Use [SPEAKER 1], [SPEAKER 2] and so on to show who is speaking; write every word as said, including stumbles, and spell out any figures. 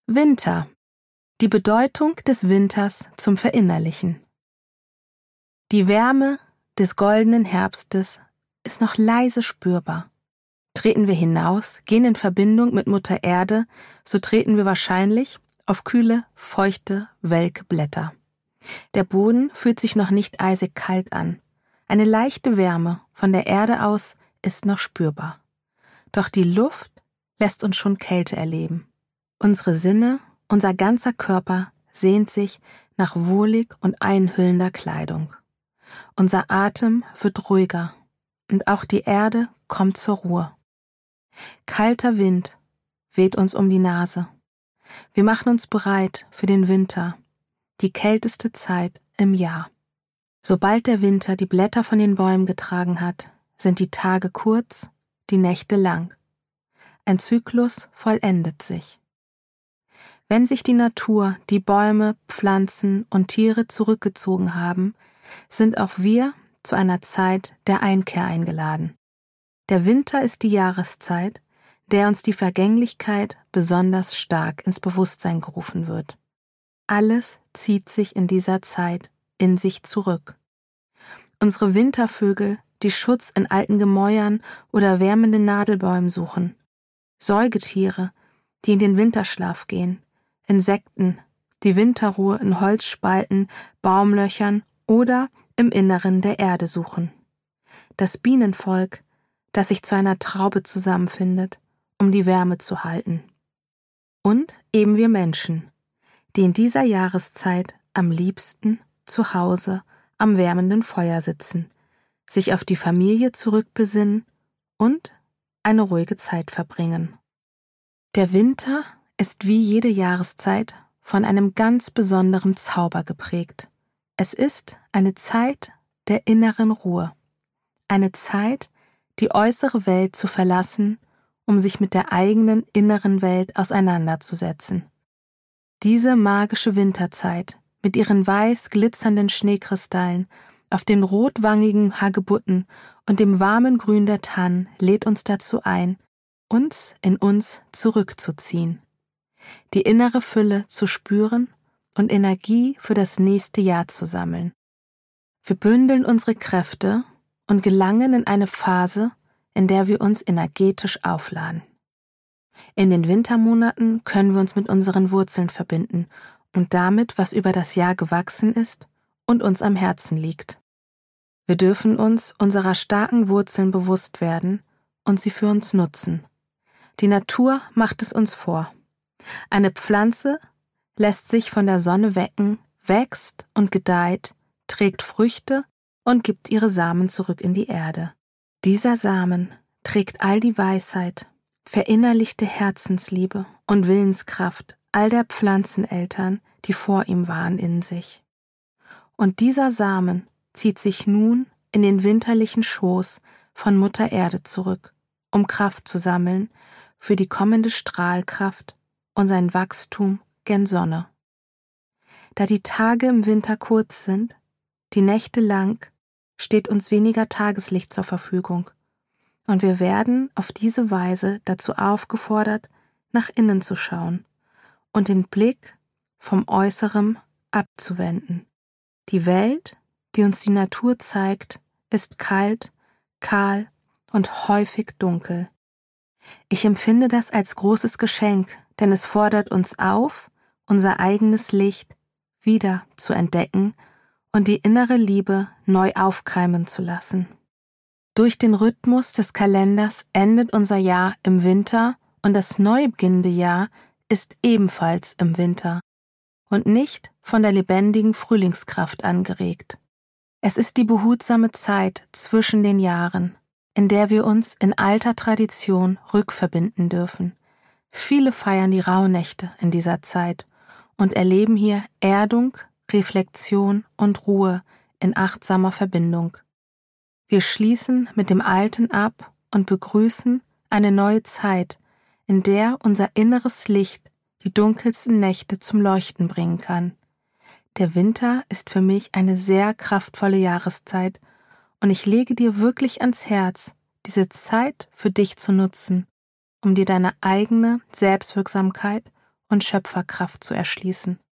[SPEAKER 1] Winter. Die Bedeutung des Winters zum Verinnerlichen. Die Wärme des goldenen Herbstes ist noch leise spürbar. Treten wir hinaus, gehen in Verbindung mit Mutter Erde, so treten wir wahrscheinlich auf kühle, feuchte, welke Blätter. Der Boden fühlt sich noch nicht eisig kalt an. Eine leichte Wärme von der Erde aus ist noch spürbar. Doch die Luft lässt uns schon Kälte erleben. Unsere Sinne, unser ganzer Körper sehnt sich nach wohlig und einhüllender Kleidung. Unser Atem wird ruhiger und auch die Erde kommt zur Ruhe. Kalter Wind weht uns um die Nase. Wir machen uns bereit für den Winter, die kälteste Zeit im Jahr. Sobald der Winter die Blätter von den Bäumen getragen hat, sind die Tage kurz, die Nächte lang. Ein Zyklus vollendet sich. Wenn sich die Natur, die Bäume, Pflanzen und Tiere zurückgezogen haben, sind auch wir zu einer Zeit der Einkehr eingeladen. Der Winter ist die Jahreszeit, der uns die Vergänglichkeit besonders stark ins Bewusstsein gerufen wird. Alles zieht sich in dieser Zeit in sich zurück. Unsere Wintervögel, die Schutz in alten Gemäuern oder wärmenden Nadelbäumen suchen. Säugetiere, die in den Winterschlaf gehen. Insekten, die Winterruhe in Holzspalten, Baumlöchern oder im Inneren der Erde suchen. Das Bienenvolk, das sich zu einer Traube zusammenfindet, um die Wärme zu halten. Und eben wir Menschen, die in dieser Jahreszeit am liebsten zu Hause am wärmenden Feuer sitzen, sich auf die Familie zurückbesinnen und eine ruhige Zeit verbringen. Der Winter ist wie jede Jahreszeit von einem ganz besonderen Zauber geprägt. Es ist eine Zeit der inneren Ruhe, eine Zeit, die äußere Welt zu verlassen, um sich mit der eigenen inneren Welt auseinanderzusetzen. Diese magische Winterzeit mit ihren weiß glitzernden Schneekristallen auf den rotwangigen Hagebutten und dem warmen Grün der Tannen lädt uns dazu ein, uns in uns zurückzuziehen, die innere Fülle zu spüren und Energie für das nächste Jahr zu sammeln. Wir bündeln unsere Kräfte und gelangen in eine Phase, in der wir uns energetisch aufladen. In den Wintermonaten können wir uns mit unseren Wurzeln verbinden und damit, was über das Jahr gewachsen ist und uns am Herzen liegt. Wir dürfen uns unserer starken Wurzeln bewusst werden und sie für uns nutzen. Die Natur macht es uns vor. Eine Pflanze lässt sich von der Sonne wecken, wächst und gedeiht, trägt Früchte und gibt ihre Samen zurück in die Erde. Dieser Samen trägt all die Weisheit, verinnerlichte Herzensliebe und Willenskraft all der Pflanzeneltern, die vor ihm waren, in sich. Und dieser Samen zieht sich nun in den winterlichen Schoß von Mutter Erde zurück, um Kraft zu sammeln für die kommende Strahlkraft und sein Wachstum gen Sonne. Da die Tage im Winter kurz sind, die Nächte lang, steht uns weniger Tageslicht zur Verfügung und wir werden auf diese Weise dazu aufgefordert, nach innen zu schauen und den Blick vom Äußeren abzuwenden. Die Welt, die uns die Natur zeigt, ist kalt, kahl und häufig dunkel. Ich empfinde das als großes Geschenk, denn es fordert uns auf, unser eigenes Licht wieder zu entdecken und die innere Liebe neu aufkeimen zu lassen. Durch den Rhythmus des Kalenders endet unser Jahr im Winter und das neu beginnende Jahr ist ebenfalls im Winter und nicht von der lebendigen Frühlingskraft angeregt. Es ist die behutsame Zeit zwischen den Jahren, in der wir uns in alter Tradition rückverbinden dürfen. Viele feiern die Rauhnächte in dieser Zeit und erleben hier Erdung, Reflexion und Ruhe in achtsamer Verbindung. Wir schließen mit dem Alten ab und begrüßen eine neue Zeit, in der unser inneres Licht die dunkelsten Nächte zum Leuchten bringen kann. Der Winter ist für mich eine sehr kraftvolle Jahreszeit und ich lege dir wirklich ans Herz, diese Zeit für dich zu nutzen, um dir deine eigene Selbstwirksamkeit und Schöpferkraft zu erschließen.